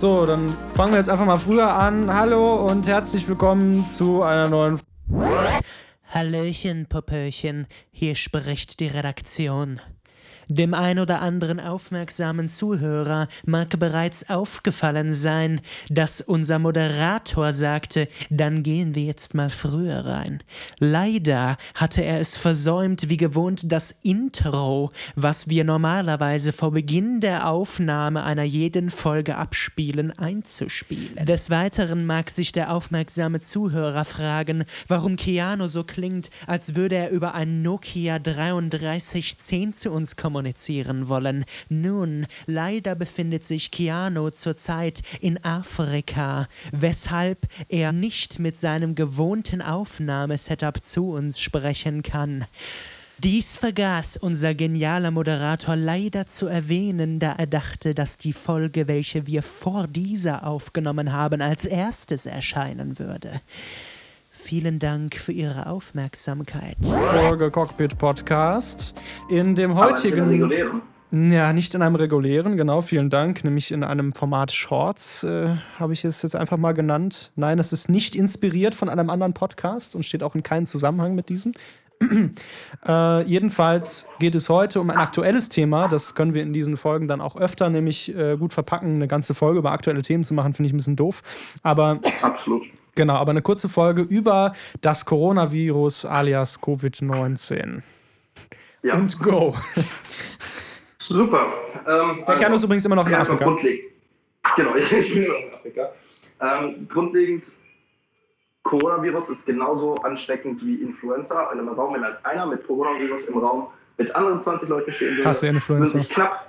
So, dann fangen wir jetzt einfach mal früher an. Hallo und herzlich willkommen zu einer neuen... Hallöchen, Popöchen, hier spricht die Redaktion. Dem ein oder anderen aufmerksamen Zuhörer mag bereits aufgefallen sein, dass unser Moderator sagte, dann gehen wir jetzt mal früher rein. Leider hatte er es versäumt, wie gewohnt das Intro, was wir normalerweise vor Beginn der Aufnahme einer jeden Folge abspielen, einzuspielen. Des Weiteren mag sich der aufmerksame Zuhörer fragen, warum Keanu so klingt, als würde er über ein Nokia 3310 zu uns kommunizieren wollen. Nun, leider befindet sich Keanu zurzeit in Afrika, weshalb er nicht mit seinem gewohnten Aufnahmesetup zu uns sprechen kann. Dies vergaß unser genialer Moderator leider zu erwähnen, da er dachte, dass die Folge, welche wir vor dieser aufgenommen haben, als erstes erscheinen würde. Vielen Dank für Ihre Aufmerksamkeit. Folge Cockpit Podcast. In dem heutigen... Ja, nicht in einem regulären, genau, vielen Dank. Nämlich in einem Format Shorts habe ich es jetzt einfach mal genannt. Nein, es ist nicht inspiriert von einem anderen Podcast und steht auch in keinem Zusammenhang mit diesem. Jedenfalls geht es heute um ein aktuelles Thema. Das können wir in diesen Folgen dann auch öfter, nämlich gut verpacken. Eine ganze Folge über aktuelle Themen zu machen, finde ich ein bisschen doof. Aber absolut. Genau, aber eine kurze Folge über das Coronavirus alias Covid-19. Ja. Und go. Super. Der Kern ist übrigens immer noch in Afrika. Genau, ich bin immer noch in Afrika. Grundlegend, Coronavirus ist genauso ansteckend wie Influenza. In einem Raum, wenn einer mit Coronavirus im Raum mit anderen 20 Leuten stehen würde, hast du Influenza? würden sich knapp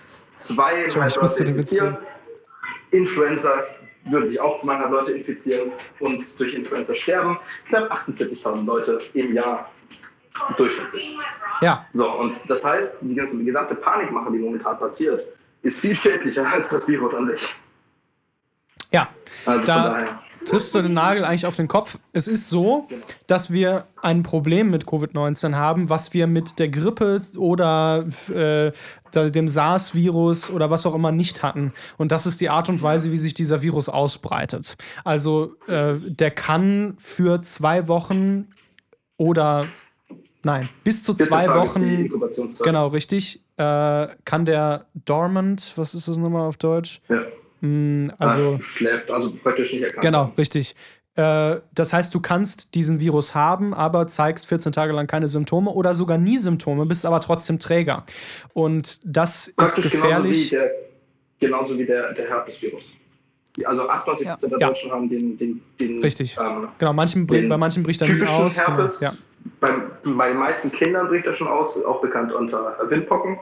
2,5 Leute infizieren. Influenza würden sich auch 200 Leute infizieren und durch Influenza sterben. Knapp 48.000 Leute im Jahr durchschnittlich. Ja. So, und das heißt, die gesamte Panikmache, die momentan passiert, ist viel schädlicher als das Virus an sich. Ja, also da triffst du den Nagel eigentlich auf den Kopf. Es ist so, dass wir ein Problem mit Covid-19 haben, was wir mit der Grippe oder dem SARS-Virus oder was auch immer nicht hatten. Und das ist die Art und Weise, wie sich dieser Virus ausbreitet. Also der kann für 2 Wochen oder bis zu 2 Wochen, genau, richtig, kann der dormant, was ist das nochmal auf Deutsch? Ja. Also schläft, also praktisch nicht erkannt. Genau, richtig. Das heißt, du kannst diesen Virus haben, aber zeigst 14 Tage lang keine Symptome oder sogar nie Symptome, bist aber trotzdem Träger. Und das praktisch ist gefährlich. Genauso wie der Herpesvirus. Also 98% der Deutschen haben den richtig. Genau, bei manchen bricht er nie aus. Herpes. Genau. Ja. Bei den meisten Kindern bricht er schon aus, auch bekannt unter Windpocken.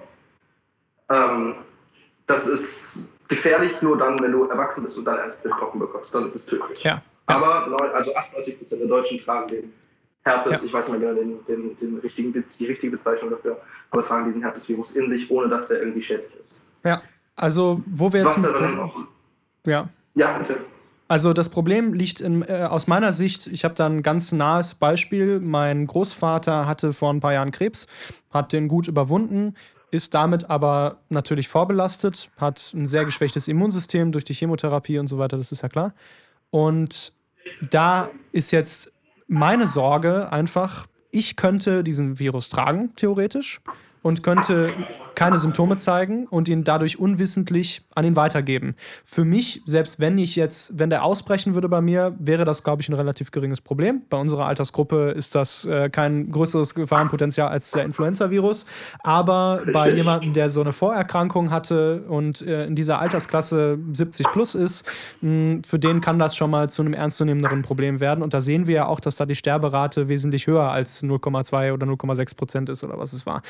Das ist gefährlich nur dann, wenn du erwachsen bist und dann erst Windpocken bekommst. Dann ist es tödlich. Ja. Aber 98% der Deutschen tragen den Herpes, ich weiß nicht mehr genau die richtige Bezeichnung dafür, aber tragen diesen Herpesvirus in sich, ohne dass der irgendwie schädlich ist. Ja, also wo wir jetzt... Was dann noch? Ja. Ja, bitte. Also das Problem liegt aus meiner Sicht, ich habe da ein ganz nahes Beispiel. Mein Großvater hatte vor ein paar Jahren Krebs, hat den gut überwunden, ist damit aber natürlich vorbelastet, hat ein sehr geschwächtes Immunsystem durch die Chemotherapie und so weiter, das ist ja klar. Und da ist jetzt meine Sorge einfach, ich könnte diesen Virus tragen, theoretisch, und könnte keine Symptome zeigen und ihn dadurch unwissentlich an ihn weitergeben. Für mich, selbst wenn der ausbrechen würde bei mir, wäre das, glaube ich, ein relativ geringes Problem. Bei unserer Altersgruppe ist das kein größeres Gefahrenpotenzial als der Influenza-Virus. Aber bei jemandem, der so eine Vorerkrankung hatte und in dieser Altersklasse 70 plus ist, für den kann das schon mal zu einem ernstzunehmenderen Problem werden. Und da sehen wir ja auch, dass da die Sterberate wesentlich höher als 0,2 oder 0,6% ist oder was es war.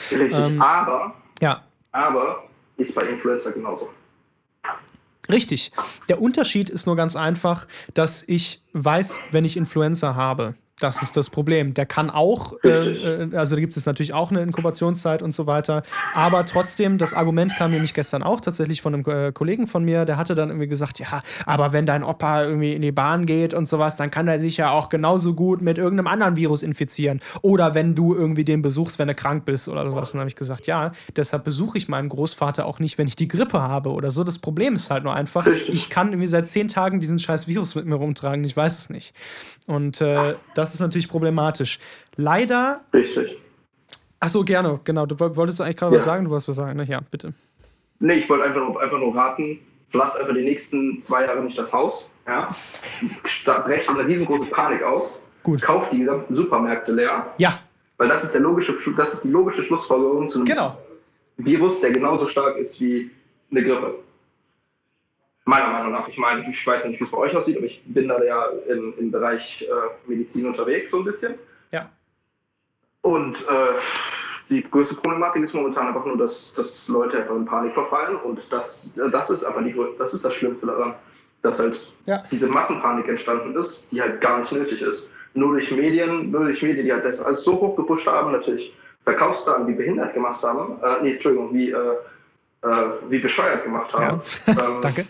Aber ist bei Influenza genauso. Richtig. Der Unterschied ist nur ganz einfach, dass ich weiß, wenn ich Influenza habe, Das ist das Problem. Der kann auch, also da gibt es natürlich auch eine Inkubationszeit und so weiter. Aber trotzdem, das Argument kam nämlich gestern auch tatsächlich von einem Kollegen von mir, der hatte dann irgendwie gesagt, ja, aber wenn dein Opa irgendwie in die Bahn geht und sowas, dann kann er sich ja auch genauso gut mit irgendeinem anderen Virus infizieren. Oder wenn du irgendwie den besuchst, wenn du krank bist oder sowas. Und dann habe ich gesagt, ja, deshalb besuche ich meinen Großvater auch nicht, wenn ich die Grippe habe oder so. Das Problem ist halt nur einfach, ich kann irgendwie seit 10 Tagen diesen scheiß Virus mit mir rumtragen. Ich weiß es nicht. Und das ist natürlich problematisch. Leider. Richtig. Achso, gerne, genau. Du wolltest eigentlich gerade was sagen? Du wolltest was sagen, ne? Ja, bitte. Nee, ich wollte einfach nur raten, verlass einfach die nächsten 2 Jahre nicht das Haus. Ja? Brecht eine riesengroße Panik aus. Gut. Kauft die gesamten Supermärkte leer. Ja. Weil das ist die logische Schlussfolgerung zu einem Virus, der genauso stark ist wie eine Grippe. Meiner Meinung nach. Ich meine, ich weiß nicht, wie es bei euch aussieht, aber ich bin da ja im Bereich Medizin unterwegs, so ein bisschen. Ja. Und die größte Problematik ist momentan einfach nur, dass Leute einfach in Panik verfallen. Und das ist einfach das ist das Schlimmste daran, dass halt diese Massenpanik entstanden ist, die halt gar nicht nötig ist. Nur durch Medien, die halt das alles so hoch gepusht haben, natürlich Verkaufszahlen wie behindert gemacht haben, wie bescheuert gemacht haben. Ja. Danke.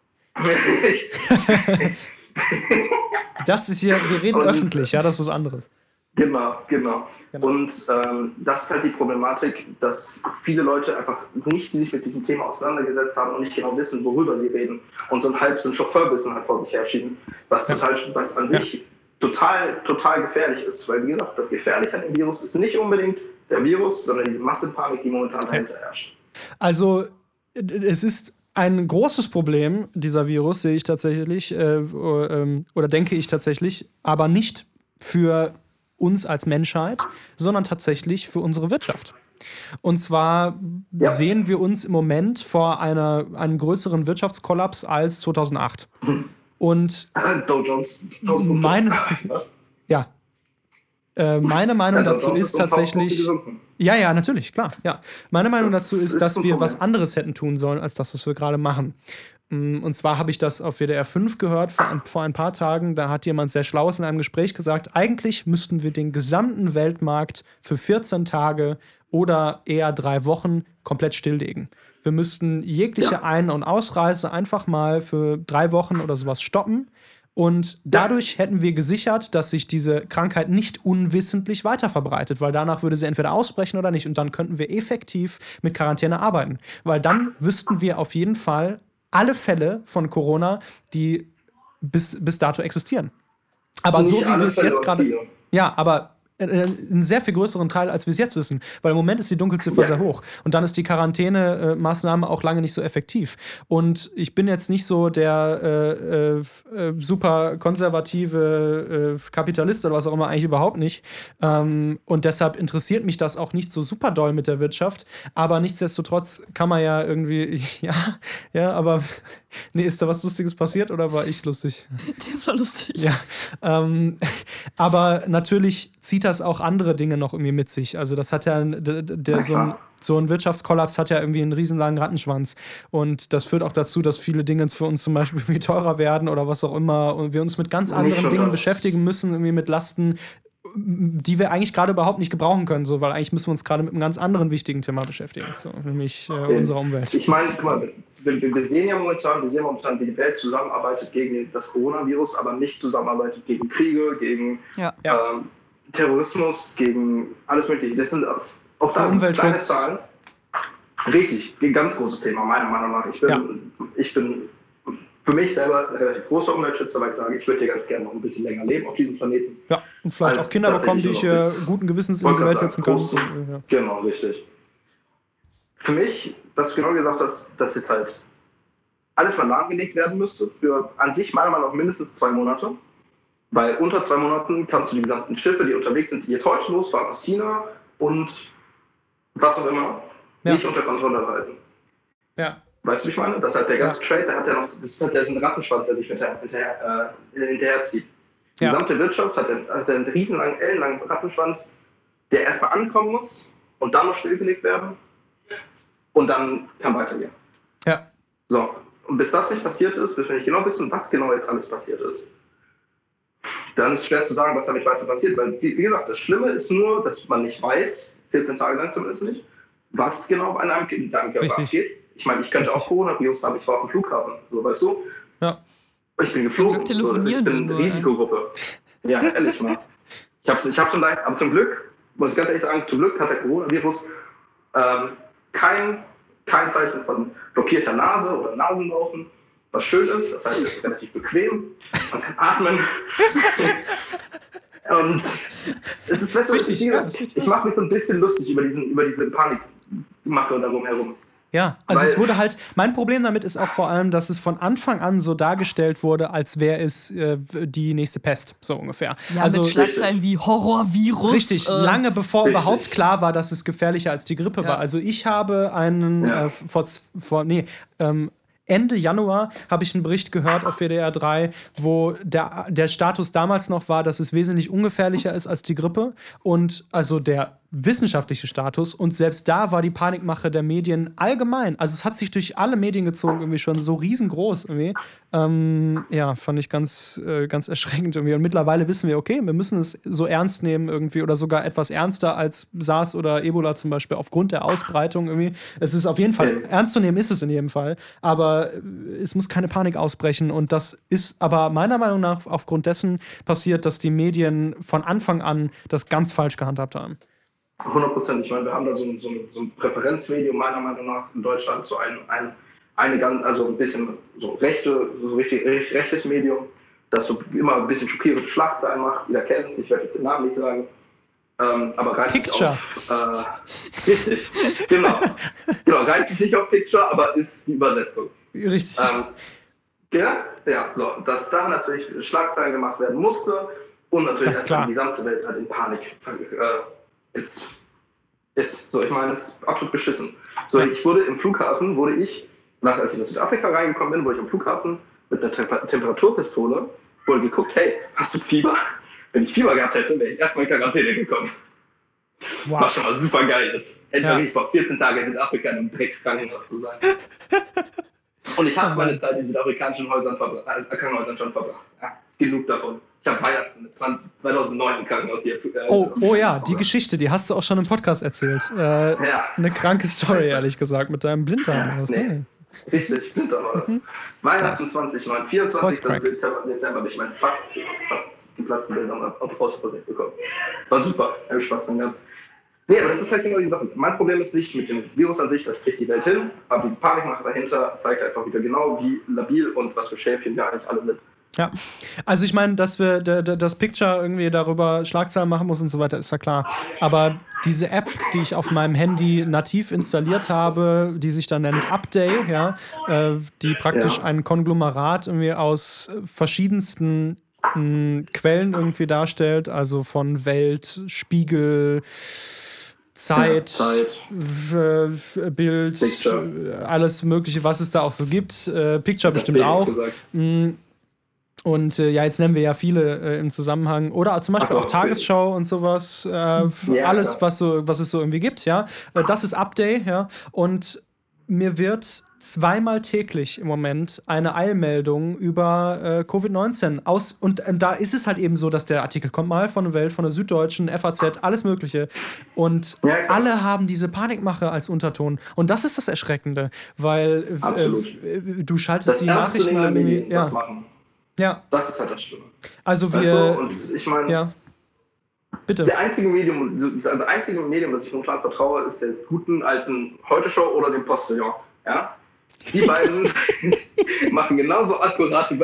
Das ist hier, wir reden öffentlich, ja, das ist was anderes. Genau. Und das ist halt die Problematik, dass viele Leute einfach nicht sich mit diesem Thema auseinandergesetzt haben und nicht genau wissen, worüber sie reden. Und so ein Chauffeurbissen halt vor sich herschieben, was an sich total gefährlich ist. Weil, wie gesagt, das Gefährliche an dem Virus ist nicht unbedingt der Virus, sondern diese Massenpanik, die momentan dahinter herrscht. Also, es ist ein großes Problem, dieser Virus, sehe ich tatsächlich, oder denke ich tatsächlich, aber nicht für uns als Menschheit, sondern tatsächlich für unsere Wirtschaft. Und zwar sehen wir uns im Moment vor einem größeren Wirtschaftskollaps als 2008. Und meine Meinung dazu ist tatsächlich... Ja, natürlich, klar. Ja. Meine Meinung dazu ist, dass wir was anderes hätten tun sollen, als das, was wir gerade machen. Und zwar habe ich das auf WDR 5 gehört vor ein paar Tagen. Da hat jemand sehr Schlaues in einem Gespräch gesagt, eigentlich müssten wir den gesamten Weltmarkt für 14 Tage oder eher 3 Wochen komplett stilllegen. Wir müssten jegliche Ein- und Ausreise einfach mal für 3 Wochen oder sowas stoppen. Und dadurch hätten wir gesichert, dass sich diese Krankheit nicht unwissentlich weiter verbreitet, weil danach würde sie entweder ausbrechen oder nicht. Und dann könnten wir effektiv mit Quarantäne arbeiten. Weil dann wüssten wir auf jeden Fall alle Fälle von Corona, die bis dato existieren. Aber nicht so wie wir es jetzt gerade... Ja, aber einen sehr viel größeren Teil, als wir es jetzt wissen. Weil im Moment ist die Dunkelziffer sehr hoch. Und dann ist die Quarantänemaßnahme auch lange nicht so effektiv. Und ich bin jetzt nicht so der super konservative Kapitalist oder was auch immer, eigentlich überhaupt nicht. Und deshalb interessiert mich das auch nicht so super doll mit der Wirtschaft. Aber nichtsdestotrotz kann man ja irgendwie, aber nee, ist da was Lustiges passiert oder war ich lustig? Das war lustig. Ja, aber natürlich zieht das auch andere Dinge noch irgendwie mit sich. Also das hat ja so ein Wirtschaftskollaps hat ja irgendwie einen riesenlangen Rattenschwanz. Und das führt auch dazu, dass viele Dinge für uns zum Beispiel irgendwie teurer werden oder was auch immer. Und wir uns mit ganz anderen Dingen beschäftigen müssen, irgendwie mit Lasten, die wir eigentlich gerade überhaupt nicht gebrauchen können, so, weil eigentlich müssen wir uns gerade mit einem ganz anderen wichtigen Thema beschäftigen, so, nämlich unserer Umwelt. Ich meine, guck mal, wir sehen momentan, wie die Welt zusammenarbeitet gegen das Coronavirus, aber nicht zusammenarbeitet gegen Kriege, gegen Terrorismus, gegen alles Mögliche. Das sind auch kleine Zahlen. Richtig, ein ganz großes Thema, meiner Meinung nach. Ich bin für mich selber ein relativ großer Umweltschützer, weil ich sage, ich würde hier ganz gerne noch ein bisschen länger leben auf diesem Planeten. Ja, und vielleicht auch Kinder bekommen, die ich guten Gewissens in diese Welt setzen kann. Genau, richtig. Für mich, was du genau gesagt hast, dass jetzt halt alles mal lahmgelegt werden müsste, für an sich meiner Meinung nach mindestens 2 Monate. Weil unter 2 Monaten kannst du die gesamten Schiffe, die unterwegs sind, die jetzt heute losfahren aus China und was auch immer, nicht unter Kontrolle halten. Ja. Weißt du, wie ich meine? Das hat der ganze Trade, das ist ja ein Rattenschwanz, der sich hinterherzieht. Die gesamte Wirtschaft hat einen riesenlangen, ellenlangen Rattenschwanz, der erstmal ankommen muss und dann noch stillgelegt werden und dann kann weitergehen. Ja. So, und bis das nicht passiert ist, müssen wir nicht genau wissen, was genau jetzt alles passiert ist. dann ist es schwer zu sagen, was damit weiter passiert. Weil, wie gesagt, das Schlimme ist nur, dass man nicht weiß, 14 Tage lang zumindest nicht, was genau an einem Körper abgeht. Ich meine, ich könnte auch Coronavirus haben, ich war auf dem Flughafen, so, weißt du? Ja. Ich bin geflogen, so, ich bin eine Risikogruppe. Ja, ehrlich mal. Ich hab schon leicht, aber zum Glück, muss ich ganz ehrlich sagen, zum Glück hat der Coronavirus kein Zeichen von blockierter Nase oder Nasenrauchen, was schön ist, das heißt, es ist relativ bequem, man kann atmen. Und es ist wichtig, ich mache mich so ein bisschen lustig über diese Panikmache darum herum. Ja, also es wurde halt, mein Problem damit ist auch vor allem, dass es von Anfang an so dargestellt wurde, als wäre es die nächste Pest, so ungefähr. Ja, also, mit Schlagzeilen wie Horrorvirus. Richtig, lange bevor überhaupt klar war, dass es gefährlicher als die Grippe war. Also ich habe Ende Januar habe ich einen Bericht gehört auf WDR 3, wo der Status damals noch war, dass es wesentlich ungefährlicher ist als die Grippe und also der wissenschaftliche Status und selbst da war die Panikmache der Medien allgemein, also es hat sich durch alle Medien gezogen, irgendwie schon so riesengroß irgendwie. Fand ich ganz erschreckend irgendwie und mittlerweile wissen wir, okay, wir müssen es so ernst nehmen irgendwie oder sogar etwas ernster als SARS oder Ebola zum Beispiel aufgrund der Ausbreitung irgendwie. Es ist auf jeden Fall, ernst zu nehmen ist es in jedem Fall, aber es muss keine Panik ausbrechen und das ist aber meiner Meinung nach aufgrund dessen passiert, dass die Medien von Anfang an das ganz falsch gehandhabt haben. 100%. Ich meine, wir haben da so ein Präferenzmedium meiner Meinung nach in Deutschland, so ein bisschen so richtig rechtes Medium, das so immer ein bisschen schockierende Schlagzeilen macht. Jeder kennt es, ich werde jetzt den Namen nicht sagen. Aber reizt sich auf richtig, genau, reizt sich nicht auf Picture, aber ist die Übersetzung. Richtig. Dass da natürlich Schlagzeilen gemacht werden musste und natürlich erstmal die gesamte Welt halt in Panik ist. So, ich meine, es ist absolut beschissen. So, als ich nach Südafrika reingekommen bin, wurde ich am Flughafen mit einer Temperaturpistole, wurde geguckt, hey, hast du Fieber? Wenn ich Fieber gehabt hätte, wäre ich erstmal in Quarantäne gekommen. Wow. Was schon mal super geil ist. Endlich war 14 Tage in Südafrika in einem Dreckskrankenhaus zu sein. Und ich habe meine Zeit in südafrikanischen Krankenhäusern schon verbracht. Ja, genug davon. Ich habe Weihnachten 2009 im Krankenhaus hier. Die Geschichte, die hast du auch schon im Podcast erzählt. Eine kranke Story, ehrlich gesagt, mit deinem Blinddarm. Richtig, Blinddarm war das. Weihnachten 2009, 24. Dezember habe ich meinen fast geplatzten Blinddarm ausoperiert bekommen. War super, habe ich Spaß dran gehabt. Nee, aber das ist halt genau die Sache. Mein Problem ist nicht mit dem Virus an sich, das kriegt die Welt hin, aber diese Panikmache dahinter zeigt einfach wieder genau, wie labil und was für Schäfchen wir eigentlich alle sind. Ja, also ich meine, dass wir das Picture irgendwie darüber Schlagzeilen machen muss und so weiter, ist ja klar. Aber diese App, die ich auf meinem Handy nativ installiert habe, die sich dann nennt Update, die praktisch ein Konglomerat irgendwie aus verschiedensten Quellen irgendwie darstellt, also von Welt, Spiegel, Zeit, Bild, Picture. Alles Mögliche, was es da auch so gibt. Picture bestimmt auch. Und jetzt nennen wir ja viele im Zusammenhang. Oder zum Beispiel auch Tagesschau und sowas. Alles, was es so irgendwie gibt. Ja, das ist Update. Ja. Und mir wird zweimal täglich im Moment eine Eilmeldung über Covid-19 aus. Und da ist es halt eben so, dass der Artikel kommt mal von der Welt, von der Süddeutschen, FAZ, alles Mögliche. Und alle haben diese Panikmache als Unterton. Und das ist das Erschreckende, weil du schaltest die Nachrichten an. Was machen. Ja. Das ist halt das Schlimme. Also und ich meine, ja. Bitte. Das einzige Medium, das ich momentan vertraue, ist der guten alten Heute-Show oder dem Postillon. Ja? Die beiden machen genauso akkurate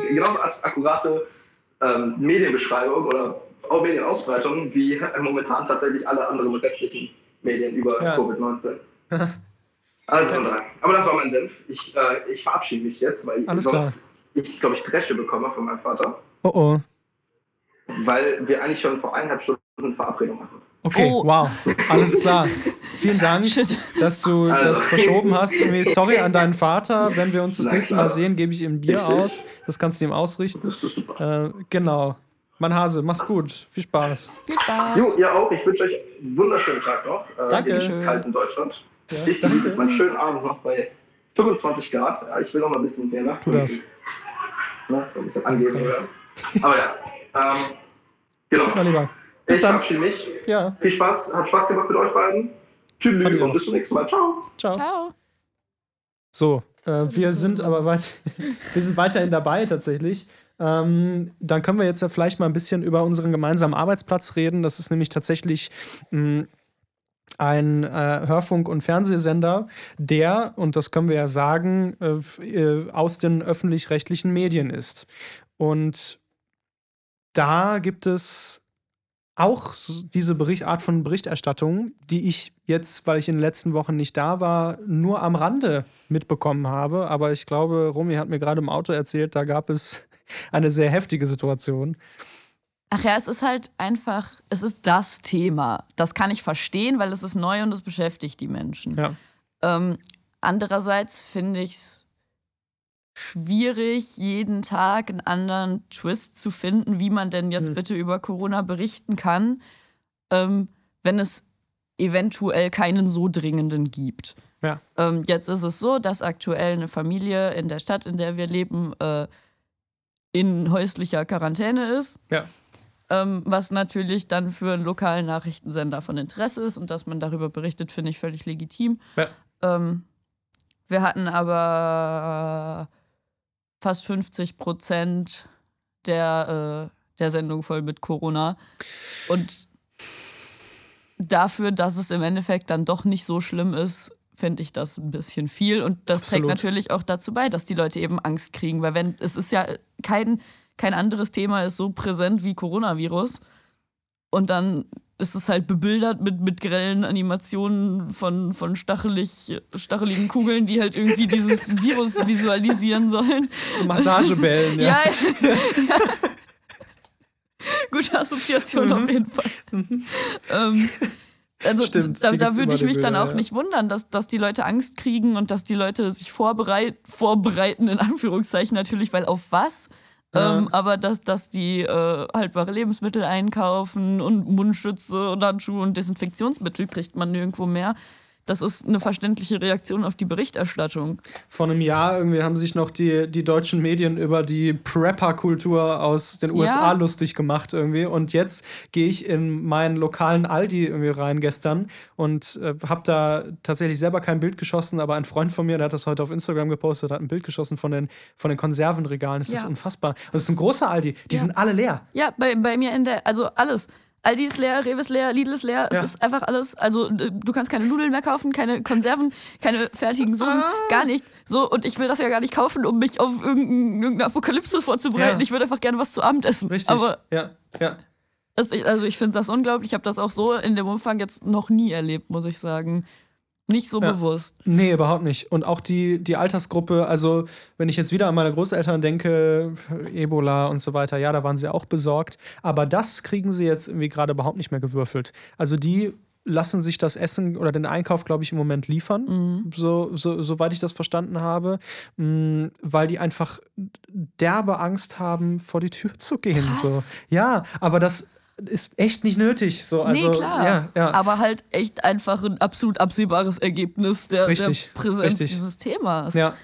Medienbeschreibung oder auch Medienausbreitung wie momentan tatsächlich alle anderen restlichen Medien über Covid-19. Also, aber das war mein Senf. Ich verabschiede mich jetzt, weil ich glaube, ich Dresche bekomme von meinem Vater. Oh. Weil wir eigentlich schon vor 1,5 Stunden Verabredung hatten. Okay, wow. Alles klar. Vielen Dank, dass du das verschoben hast. Sorry an deinen Vater. Wenn wir uns das nächste Mal sehen, gebe ich ihm ein Bier aus. Das kannst du ihm ausrichten. Das ist super. Genau. Mein Hase, mach's gut. Viel Spaß. Viel Spaß. Jo, ihr auch. Ich wünsche euch einen wunderschönen Tag noch. Danke. Im kalten Deutschland. Ja, ich genieße jetzt meinen schönen Abend noch bei 25 Grad. Ja, ich will noch mal ein bisschen mehr nachgrüßen. Ein bisschen angeben. Aber Genau. Na lieber. Ich verabschiede mich. Ja. Viel Spaß, hat Spaß gemacht mit euch beiden. Tschüss und bis zum nächsten Mal. Ciao. Ciao. So, wir sind aber weiterhin dabei tatsächlich. Dann können wir jetzt ja vielleicht mal ein bisschen über unseren gemeinsamen Arbeitsplatz reden. Das ist nämlich tatsächlich ein Hörfunk- und Fernsehsender, der, und das können wir ja sagen, aus den öffentlich-rechtlichen Medien ist. Und da gibt es auch diese Art von Berichterstattung, die ich jetzt, weil ich in den letzten Wochen nicht da war, nur am Rande mitbekommen habe. Aber ich glaube, Romy hat mir gerade im Auto erzählt, da gab es eine sehr heftige Situation. Ach ja, es ist halt einfach, es ist das Thema. Das kann ich verstehen, weil es ist neu und es beschäftigt die Menschen. Ja. Andererseits finde ich es schwierig, jeden Tag einen anderen Twist zu finden, wie man denn jetzt bitte über Corona berichten kann, wenn es eventuell keinen so dringenden gibt. Ja. Jetzt ist es so, dass aktuell eine Familie in der Stadt, in der wir leben, in häuslicher Quarantäne ist. Ja. Was natürlich dann für einen lokalen Nachrichtensender von Interesse ist und dass man darüber berichtet, finde ich völlig legitim. Ja. Wir hatten aber fast 50% der Sendung voll mit Corona. Und dafür, dass es im Endeffekt dann doch nicht so schlimm ist, finde ich das ein bisschen viel. Und das trägt natürlich auch dazu bei, dass die Leute eben Angst kriegen. Weil es ist ja kein anderes Thema ist so präsent wie Coronavirus. Und dann ist es halt bebildert mit grellen Animationen von stacheligen Kugeln, die halt irgendwie dieses Virus visualisieren sollen. So Massagebällen, ja. Ja. Gute Assoziation auf jeden Fall. Also stimmt, da würde ich mich dann auch nicht wundern, dass die Leute Angst kriegen und dass die Leute sich vorbereiten, in Anführungszeichen natürlich, weil auf was? Aber dass die haltbare Lebensmittel einkaufen und Mundschütze und Handschuhe und Desinfektionsmittel kriegt man nirgendwo mehr. Das ist eine verständliche Reaktion auf die Berichterstattung. Vor einem Jahr irgendwie haben sich noch die deutschen Medien über die Prepper-Kultur aus den USA lustig gemacht irgendwie. Und jetzt gehe ich in meinen lokalen Aldi irgendwie rein gestern und habe da tatsächlich selber kein Bild geschossen, aber ein Freund von mir, der hat das heute auf Instagram gepostet, hat ein Bild geschossen von den Konservenregalen. Das ist unfassbar. Und das ist ein großer Aldi. Die sind alle leer. Ja, bei mir also alles. Aldi ist leer, Rewe ist leer, Lidl ist leer, es ist einfach alles, also du kannst keine Nudeln mehr kaufen, keine Konserven, keine fertigen Soßen, gar nichts. So, und ich will das ja gar nicht kaufen, um mich auf irgendeine Apokalypse vorzubereiten. Ich würde einfach gerne was zu Abend essen. Richtig, aber ja. Also ich finde das unglaublich, ich habe das auch so in dem Umfang jetzt noch nie erlebt, muss ich sagen. Nicht so bewusst. Nee, überhaupt nicht. Und auch die Altersgruppe, also wenn ich jetzt wieder an meine Großeltern denke, Ebola und so weiter, ja, da waren sie auch besorgt. Aber das kriegen sie jetzt irgendwie gerade überhaupt nicht mehr gewürfelt. Also die lassen sich das Essen oder den Einkauf, glaube ich, im Moment liefern, soweit ich das verstanden habe, weil die einfach derbe Angst haben, vor die Tür zu gehen. Krass. So. Ja, aber das ist echt nicht nötig. So, also, nee, klar. Ja. Aber halt echt einfach ein absolut absehbares Ergebnis der Präsenz dieses Themas. Ja.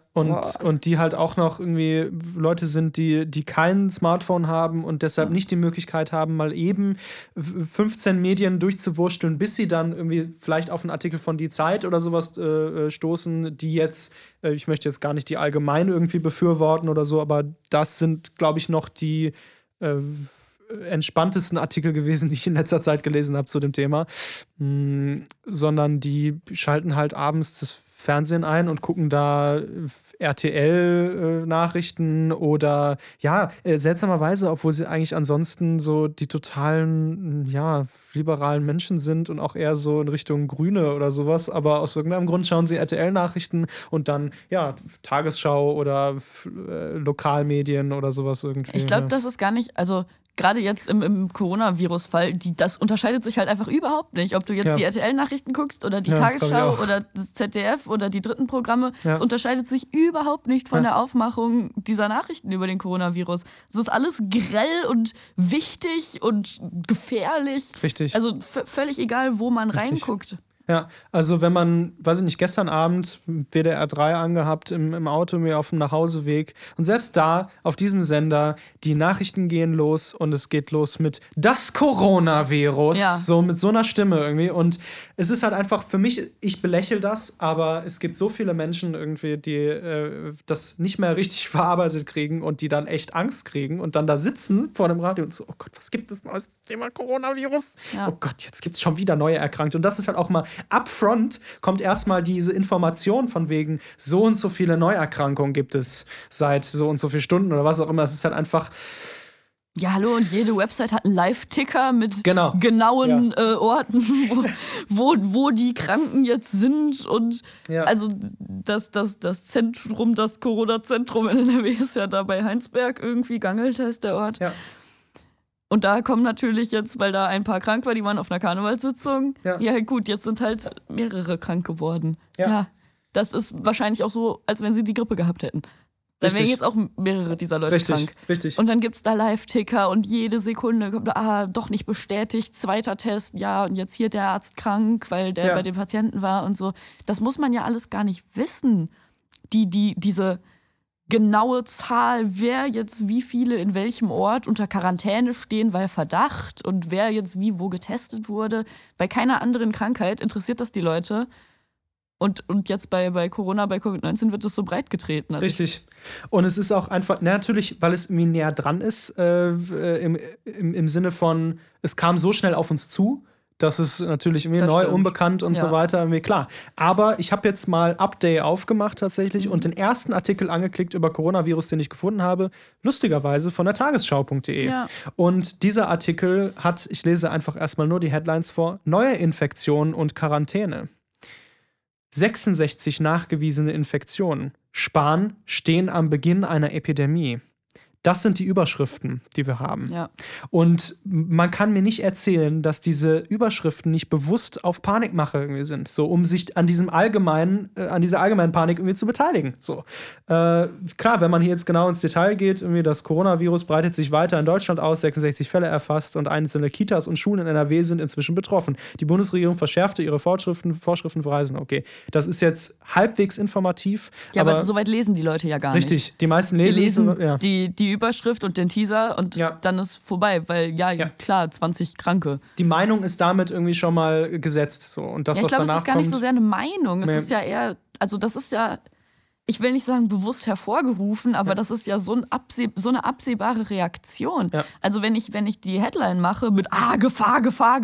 Und die halt auch noch irgendwie Leute sind, die kein Smartphone haben und deshalb nicht die Möglichkeit haben, mal eben 15 Medien durchzuwursteln, bis sie dann irgendwie vielleicht auf einen Artikel von Die Zeit oder sowas stoßen, die jetzt, ich möchte jetzt gar nicht die allgemein irgendwie befürworten oder so, aber das sind, glaube ich, noch die entspanntesten Artikel gewesen, die ich in letzter Zeit gelesen habe zu dem Thema, sondern die schalten halt abends das Fernsehen ein und gucken da RTL-Nachrichten oder seltsamerweise, obwohl sie eigentlich ansonsten so die totalen, liberalen Menschen sind und auch eher so in Richtung Grüne oder sowas, aber aus irgendeinem Grund schauen sie RTL-Nachrichten und dann, Tagesschau oder Lokalmedien oder sowas irgendwie. Ich glaube, das ist gar nicht, also gerade jetzt im Coronavirus-Fall, das unterscheidet sich halt einfach überhaupt nicht. Ob du jetzt die RTL-Nachrichten guckst oder die Tagesschau oder das ZDF oder die dritten Programme, es unterscheidet sich überhaupt nicht von der Aufmachung dieser Nachrichten über den Coronavirus. Es ist alles grell und wichtig und gefährlich. Richtig. Also völlig egal, wo man reinguckt. Ja, also wenn man, weiß ich nicht, gestern Abend WDR 3 angehabt im Auto mir auf dem Nachhauseweg und selbst da auf diesem Sender, die Nachrichten gehen los und es geht los mit das Coronavirus, so mit so einer Stimme irgendwie und es ist halt einfach für mich, ich belächle das, aber es gibt so viele Menschen irgendwie, die das nicht mehr richtig verarbeitet kriegen und die dann echt Angst kriegen und dann da sitzen vor dem Radio und so, oh Gott, was gibt es neues Thema Coronavirus? Ja. Oh Gott, jetzt gibt es schon wieder neue Erkrankte und das ist halt auch mal upfront kommt erstmal diese Information von wegen, so und so viele Neuerkrankungen gibt es seit so und so vielen Stunden oder was auch immer. Es ist halt einfach. Ja, hallo, und jede Website hat einen Live-Ticker mit genauen Orten, wo die Kranken jetzt sind. Und also das Zentrum, das Corona-Zentrum in NRW ist ja da bei Heinsberg irgendwie, Gangelt heißt der Ort. Ja. Und da kommen natürlich jetzt, weil da ein paar krank waren, die waren auf einer Karnevalssitzung. Ja gut, jetzt sind halt mehrere krank geworden. Ja, das ist wahrscheinlich auch so, als wenn sie die Grippe gehabt hätten. Dann wären jetzt auch mehrere dieser Leute krank. Richtig. Und dann gibt's da Live-Ticker und jede Sekunde kommt doch nicht bestätigt, zweiter Test, und jetzt hier der Arzt krank, weil der bei dem Patienten war und so. Das muss man ja alles gar nicht wissen. Diese genaue Zahl, wer jetzt wie viele in welchem Ort unter Quarantäne stehen, weil Verdacht und wer jetzt wie wo getestet wurde. Bei keiner anderen Krankheit interessiert das die Leute. Und jetzt bei Corona, bei Covid-19 wird das so breit getreten. Also richtig. Und es ist auch einfach, natürlich, weil es irgendwie näher dran ist, im Sinne von, es kam so schnell auf uns zu, das ist natürlich irgendwie neu, stimmt. Unbekannt und so weiter, irgendwie klar. Aber ich habe jetzt mal Update aufgemacht tatsächlich und den ersten Artikel angeklickt über Coronavirus, den ich gefunden habe, lustigerweise von der Tagesschau.de. Ja. Und dieser Artikel hat, ich lese einfach erstmal nur die Headlines vor, neue Infektionen und Quarantäne. 66 nachgewiesene Infektionen. Spahn stehen am Beginn einer Epidemie. Das sind die Überschriften, die wir haben. Ja. Und man kann mir nicht erzählen, dass diese Überschriften nicht bewusst auf Panikmache irgendwie sind, so um sich an dieser allgemeinen Panik irgendwie zu beteiligen. So. Klar, wenn man hier jetzt genau ins Detail geht, irgendwie das Coronavirus breitet sich weiter in Deutschland aus, 66 Fälle erfasst und einzelne Kitas und Schulen in NRW sind inzwischen betroffen. Die Bundesregierung verschärfte ihre Vorschriften für Reisen. Okay, das ist jetzt halbwegs informativ. Ja, aber so weit lesen die Leute ja gar nicht. Richtig, die meisten lesen die Überschrift und den Teaser und dann ist vorbei, weil klar, 20 Kranke. Die Meinung ist damit irgendwie schon mal gesetzt. So. Und das, ich glaube, es ist gar nicht so sehr eine Meinung. Es ist ja eher, also das ist ja, ich will nicht sagen bewusst hervorgerufen, aber das ist ja so eine absehbare Reaktion. Ja. Also wenn ich die Headline mache mit Gefahr,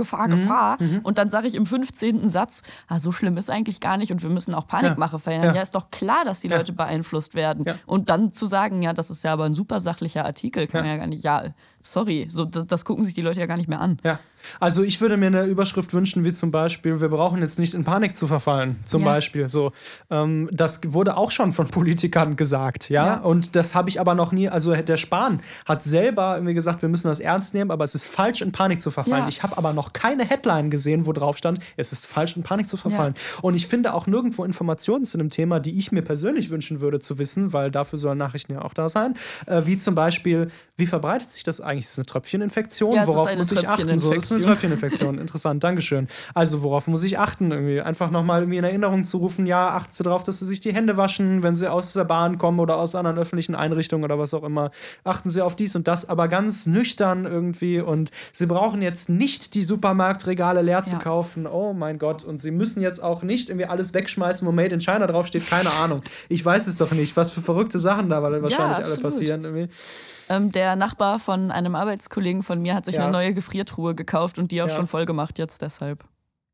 und dann sage ich im 15. Satz, so schlimm ist eigentlich gar nicht und wir müssen auch Panikmache verhindern. Ja, ist doch klar, dass die Leute beeinflusst werden. Ja. Und dann zu sagen, das ist ja aber ein super sachlicher Artikel, kann man ja gar nicht, sorry, so, das gucken sich die Leute ja gar nicht mehr an. Ja. Also ich würde mir eine Überschrift wünschen, wie zum Beispiel, wir brauchen jetzt nicht in Panik zu verfallen, zum Beispiel. So, das wurde auch schon von Politikern gesagt, ja? Und das habe ich aber noch nie, also der Spahn hat selber irgendwie gesagt, wir müssen das ernst nehmen, aber es ist falsch, in Panik zu verfallen. Ja. Ich habe aber noch keine Headline gesehen, wo drauf stand, es ist falsch, in Panik zu verfallen. Ja. Und ich finde auch nirgendwo Informationen zu einem Thema, die ich mir persönlich wünschen würde zu wissen, weil dafür sollen Nachrichten ja auch da sein, wie zum Beispiel, wie verbreitet sich das eigentlich? Ist es eine Tröpfcheninfektion? Ja, worauf muss ich achten? So, das ist eine Tröpfcheninfektion. Interessant, Dankeschön. Also, worauf muss ich achten? Irgendwie einfach nochmal irgendwie in Erinnerung zu rufen, achten Sie darauf, dass Sie sich die Hände waschen, wenn Sie aus der Bahn kommen oder aus anderen öffentlichen Einrichtungen oder was auch immer. Achten Sie auf dies und das, aber ganz nüchtern irgendwie. Und Sie brauchen jetzt nicht die Supermarktregale leer zu kaufen. Oh mein Gott. Und Sie müssen jetzt auch nicht irgendwie alles wegschmeißen, wo Made in China draufsteht. Keine Ahnung. Ich weiß es doch nicht, was für verrückte Sachen da wahrscheinlich alle passieren. Irgendwie. Der Nachbar von einem Arbeitskollegen von mir hat sich eine neue Gefriertruhe gekauft und die auch schon voll gemacht jetzt deshalb.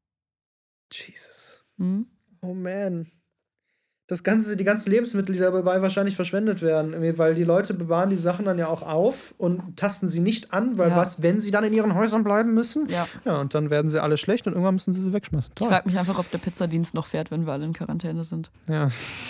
Jesus. Oh man. Die ganzen Lebensmittel, die dabei wahrscheinlich verschwendet werden, weil die Leute bewahren die Sachen dann ja auch auf und tasten sie nicht an, weil wenn sie dann in ihren Häusern bleiben müssen? Ja, und dann werden sie alle schlecht und irgendwann müssen sie wegschmeißen. Toll. Ich frage mich einfach, ob der Pizzadienst noch fährt, wenn wir alle in Quarantäne sind. Ja.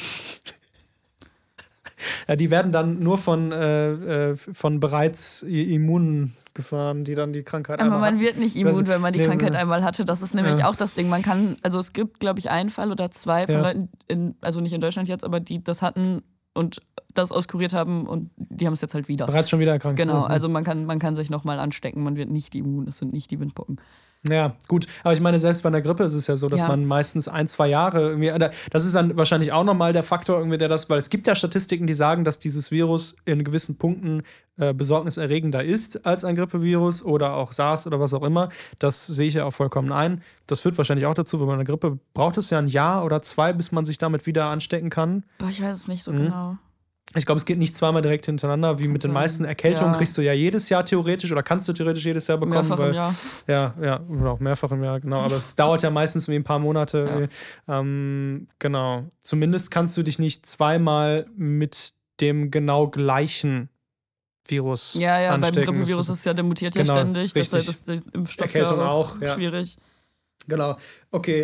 Ja, die werden dann nur von bereits Immunen gefahren, die dann die Krankheit einmal hatten. Aber man wird nicht immun, wenn man die Krankheit einmal hatte. Das ist nämlich auch das Ding. Man kann, also es gibt, glaube ich, einen Fall oder zwei von Leuten, also nicht in Deutschland jetzt, aber die das hatten und das auskuriert haben und die haben es jetzt halt wieder. Bereits schon wieder erkrankt. Genau, also man kann sich nochmal anstecken, man wird nicht immun, es sind nicht die Windpocken. Ja, gut. Aber ich meine, selbst bei einer Grippe ist es ja so, dass man meistens 1-2 Jahre irgendwie. Das ist dann wahrscheinlich auch nochmal der Faktor, irgendwie, der das, weil es gibt ja Statistiken, die sagen, dass dieses Virus in gewissen Punkten besorgniserregender ist als ein Grippevirus oder auch SARS oder was auch immer. Das sehe ich ja auch vollkommen ein. Das führt wahrscheinlich auch dazu, wenn man eine Grippe braucht es ja 1 Jahr oder 2, bis man sich damit wieder anstecken kann. Boah, ich weiß es nicht so genau. Ich glaube, es geht nicht zweimal direkt hintereinander, wie mit den meisten Erkältungen kriegst du ja jedes Jahr theoretisch oder kannst du theoretisch jedes Jahr bekommen. Mehrfach im Jahr. Ja, oder auch mehrfach im Jahr, genau. Aber es dauert ja meistens wie ein paar Monate. Ja. Genau. Zumindest kannst du dich nicht zweimal mit dem genau gleichen Virus anstecken. Beim Grippevirus ist ja, der mutiert ja ständig. Richtig. Das ist der Impfstoff Erkältung auch schwierig. Genau. Okay,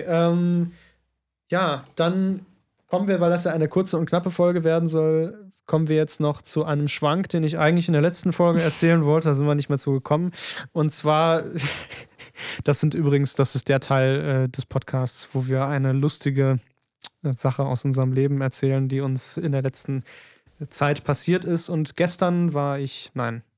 dann kommen wir, weil das ja eine kurze und knappe Folge werden soll, kommen wir jetzt noch zu einem Schwank, den ich eigentlich in der letzten Folge erzählen wollte, da sind wir nicht mehr zu gekommen. Und zwar, das ist der Teil des Podcasts, wo wir eine lustige Sache aus unserem Leben erzählen, die uns in der letzten Zeit passiert ist. Und vorgestern war ich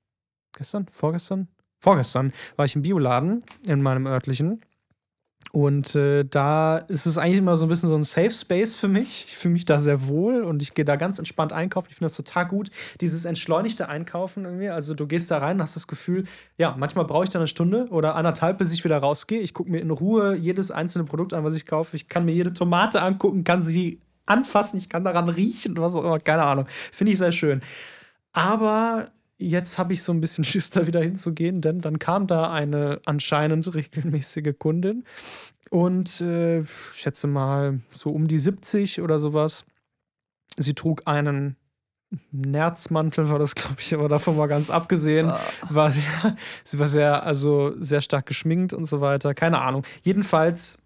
im Bioladen in meinem örtlichen. Und da ist es eigentlich immer so ein bisschen so ein Safe Space für mich. Ich fühle mich da sehr wohl und ich gehe da ganz entspannt einkaufen. Ich finde das total gut, dieses entschleunigte Einkaufen irgendwie. Also du gehst da rein und hast das Gefühl, ja, manchmal brauche ich da 1 Stunde oder 1,5, bis ich wieder rausgehe. Ich gucke mir in Ruhe jedes einzelne Produkt an, was ich kaufe. Ich kann mir jede Tomate angucken, kann sie anfassen, ich kann daran riechen, was auch immer, keine Ahnung. Finde ich sehr schön. Aber jetzt habe ich so ein bisschen Schiss, da wieder hinzugehen, denn dann kam da eine anscheinend regelmäßige Kundin und ich schätze mal so um die 70 oder sowas. Sie trug einen Nerzmantel, war das, glaube ich, aber davon mal ganz abgesehen, sie war sehr stark geschminkt und so weiter. Keine Ahnung. Jedenfalls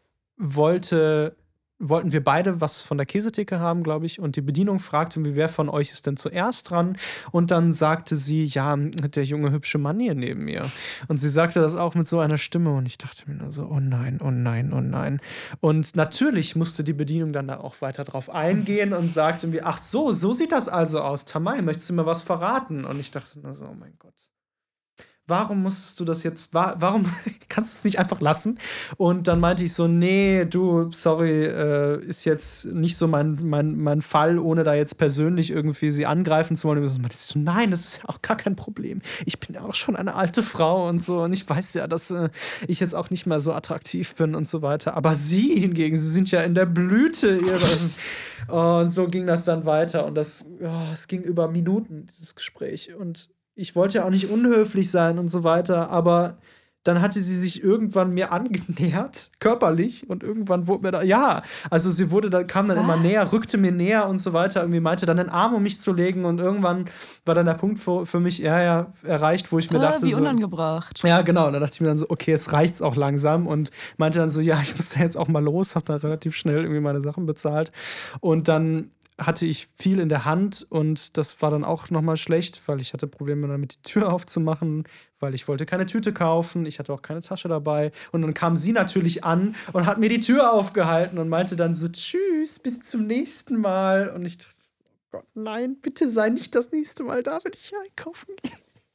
wollten wir beide was von der Käsetheke haben, glaube ich, und die Bedienung fragte, wer von euch ist denn zuerst dran? Und dann sagte sie, ja, der junge, hübsche Mann hier neben mir. Und sie sagte das auch mit so einer Stimme und ich dachte mir nur so, oh nein, oh nein, oh nein. Und natürlich musste die Bedienung dann da auch weiter drauf eingehen und sagte mir, ach so sieht das also aus. Tamay, möchtest du mir was verraten? Und ich dachte nur so, oh mein Gott. Warum musstest du das jetzt, warum kannst du es nicht einfach lassen? Und dann meinte ich so, nee, du, sorry, ist jetzt nicht so mein Fall, ohne da jetzt persönlich irgendwie sie angreifen zu wollen. Und so, meinte ich so, nein, das ist ja auch gar kein Problem. Ich bin ja auch schon eine alte Frau und so und ich weiß ja, dass ich jetzt auch nicht mehr so attraktiv bin und so weiter. Aber sie hingegen, sie sind ja in der Blüte ihrer. Und so ging das dann weiter und es ging über Minuten, dieses Gespräch. Und ich wollte ja auch nicht unhöflich sein und so weiter, aber dann hatte sie sich irgendwann mir angenähert, körperlich, und irgendwann wurde mir also sie kam dann immer näher, rückte mir näher und so weiter, irgendwie meinte dann den Arm um mich zu legen und irgendwann war dann der Punkt für mich erreicht, wo ich mir dachte, wie unangebracht. Ja, genau, und da dachte ich mir dann so, okay, jetzt reicht's auch langsam und meinte dann so, ja, ich muss da jetzt auch mal los, hab da relativ schnell irgendwie meine Sachen bezahlt und dann hatte ich viel in der Hand und das war dann auch nochmal schlecht, weil ich hatte Probleme damit, die Tür aufzumachen, weil ich wollte keine Tüte kaufen, ich hatte auch keine Tasche dabei und dann kam sie natürlich an und hat mir die Tür aufgehalten und meinte dann so, tschüss, bis zum nächsten Mal und ich dachte, oh Gott, nein, bitte sei nicht das nächste Mal da, wenn ich einkaufen gehe.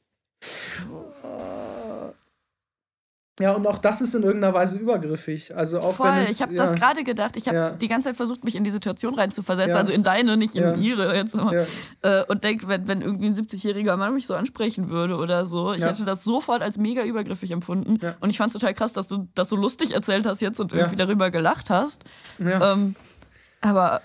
Ja, und auch das ist in irgendeiner Weise übergriffig. Also auch voll, wenn es, ich habe das gerade gedacht. Ich habe die ganze Zeit versucht, mich in die Situation reinzuversetzen. Also in deine, nicht in ihre jetzt immer. Und denke, wenn irgendwie ein 70-jähriger Mann mich so ansprechen würde oder so, ich hätte das sofort als mega übergriffig empfunden. Ja. Und ich fand es total krass, dass du das so lustig erzählt hast jetzt und irgendwie darüber gelacht hast. Ja. Aber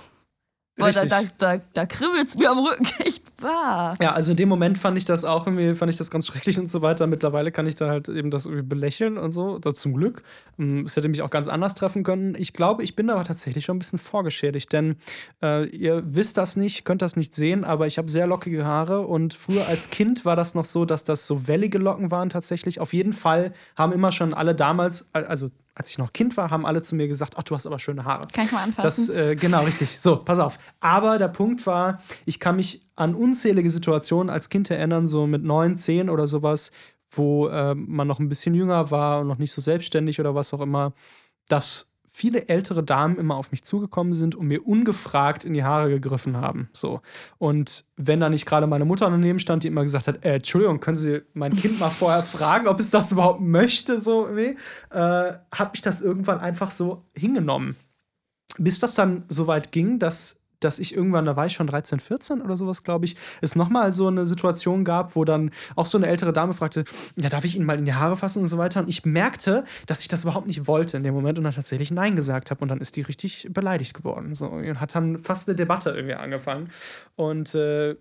da kribbelt es mir am Rücken echt wahr. Ja, also in dem Moment fand ich das ganz schrecklich und so weiter. Mittlerweile kann ich da halt eben das irgendwie belächeln und so, zum Glück. Es hätte mich auch ganz anders treffen können. Ich glaube, ich bin aber tatsächlich schon ein bisschen vorgeschädigt, denn ihr wisst das nicht, könnt das nicht sehen, aber ich habe sehr lockige Haare und früher als Kind war das noch so, dass das so wellige Locken waren tatsächlich. Auf jeden Fall haben immer schon alle damals, also als ich noch Kind war, haben alle zu mir gesagt, ach, du hast aber schöne Haare. Kann ich mal anfassen? Genau, richtig. So, pass auf. Aber der Punkt war, ich kann mich an unzählige Situationen als Kind erinnern, so mit 9, 10 oder sowas, wo man noch ein bisschen jünger war und noch nicht so selbstständig oder was auch immer, dass viele ältere Damen immer auf mich zugekommen sind und mir ungefragt in die Haare gegriffen haben. So. Und wenn da nicht gerade meine Mutter daneben stand, die immer gesagt hat, Entschuldigung, können Sie mein Kind mal vorher fragen, ob es das überhaupt möchte, so habe ich das irgendwann einfach so hingenommen. Bis das dann so weit ging, dass ich irgendwann, da war ich schon 13, 14 oder sowas, glaube ich, es nochmal so eine Situation gab, wo dann auch so eine ältere Dame fragte, ja, darf ich Ihnen mal in die Haare fassen und so weiter. Und ich merkte, dass ich das überhaupt nicht wollte in dem Moment und dann tatsächlich Nein gesagt habe. Und dann ist die richtig beleidigt geworden. So, und hat dann fast eine Debatte irgendwie angefangen. Und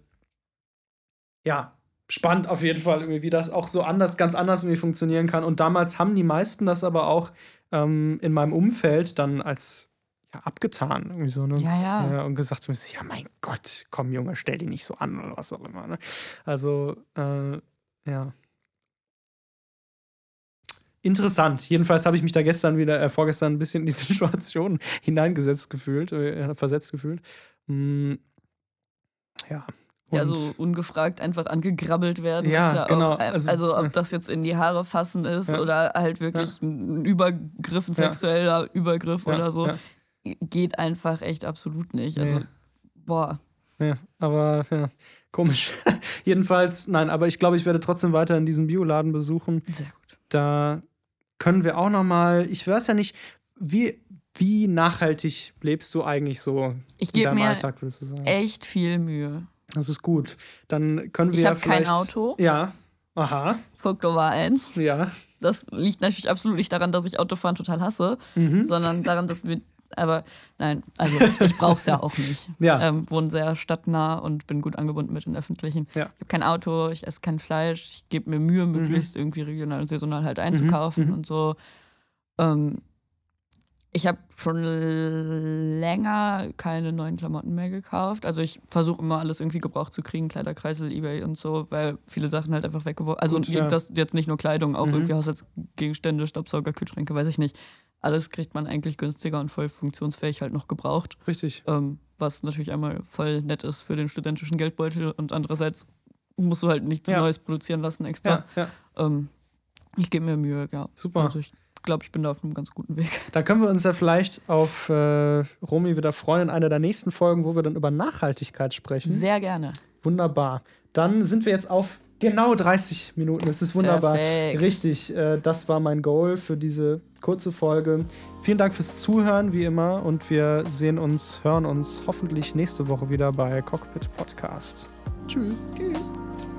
ja, spannend auf jeden Fall, irgendwie, wie das auch so ganz anders irgendwie funktionieren kann. Und damals haben die meisten das aber auch in meinem Umfeld dann als abgetan, irgendwie so, ne? Ja. Und gesagt, ja, mein Gott, komm, Junge, stell dich nicht so an oder was auch immer, ne? Also, ja. Interessant. Jedenfalls habe ich mich da vorgestern ein bisschen in die Situation versetzt gefühlt. Ja. Ja, so ungefragt einfach angegrabbelt werden. Ja, ist ja genau. Auch, also ob das jetzt in die Haare fassen ist oder halt wirklich ein Übergriff, ein sexueller Übergriff oder so, geht einfach echt absolut nicht. Also, boah. Ja, aber komisch. Jedenfalls, nein, aber ich glaube, ich werde trotzdem weiter in diesen Bioladen besuchen. Sehr gut. Da können wir auch noch mal, ich weiß ja nicht, wie nachhaltig lebst du eigentlich so in deinem Alltag, würdest du sagen? Echt viel Mühe. Das ist gut. Dann können wir Ich habe vielleicht... kein Auto. Ja. Aha. Punkt Nummer 1. Ja. Das liegt natürlich absolut nicht daran, dass ich Autofahren total hasse, sondern daran, dass wir... Aber nein, also ich brauche es ja auch nicht. Ja. Wohne sehr stadtnah und bin gut angebunden mit den Öffentlichen. Ja. Ich habe kein Auto, ich esse kein Fleisch, ich gebe mir Mühe, möglichst irgendwie regional und saisonal halt einzukaufen und so. Ich habe schon länger keine neuen Klamotten mehr gekauft. Also ich versuche immer alles irgendwie gebraucht zu kriegen, Kleiderkreisel, eBay und so, weil viele Sachen halt einfach weggeworfen. Also das jetzt nicht nur Kleidung, auch irgendwie Haushaltsgegenstände, Staubsauger, Kühlschränke, weiß ich nicht. Alles kriegt man eigentlich günstiger und voll funktionsfähig halt noch gebraucht. Richtig. Was natürlich einmal voll nett ist für den studentischen Geldbeutel und andererseits musst du halt nichts Neues produzieren lassen extra. Ja. Ich gebe mir Mühe, ja. Super. Also ich glaube, ich bin da auf einem ganz guten Weg. Da können wir uns ja vielleicht auf Romy wieder freuen in einer der nächsten Folgen, wo wir dann über Nachhaltigkeit sprechen. Sehr gerne. Wunderbar. Dann sind wir jetzt auf genau 30 Minuten. Das ist wunderbar. Perfekt. Richtig. Das war mein Goal für diese kurze Folge. Vielen Dank fürs Zuhören, wie immer. Und wir hören uns hoffentlich nächste Woche wieder bei Cockpit Podcast. Tschüss. Tschüss.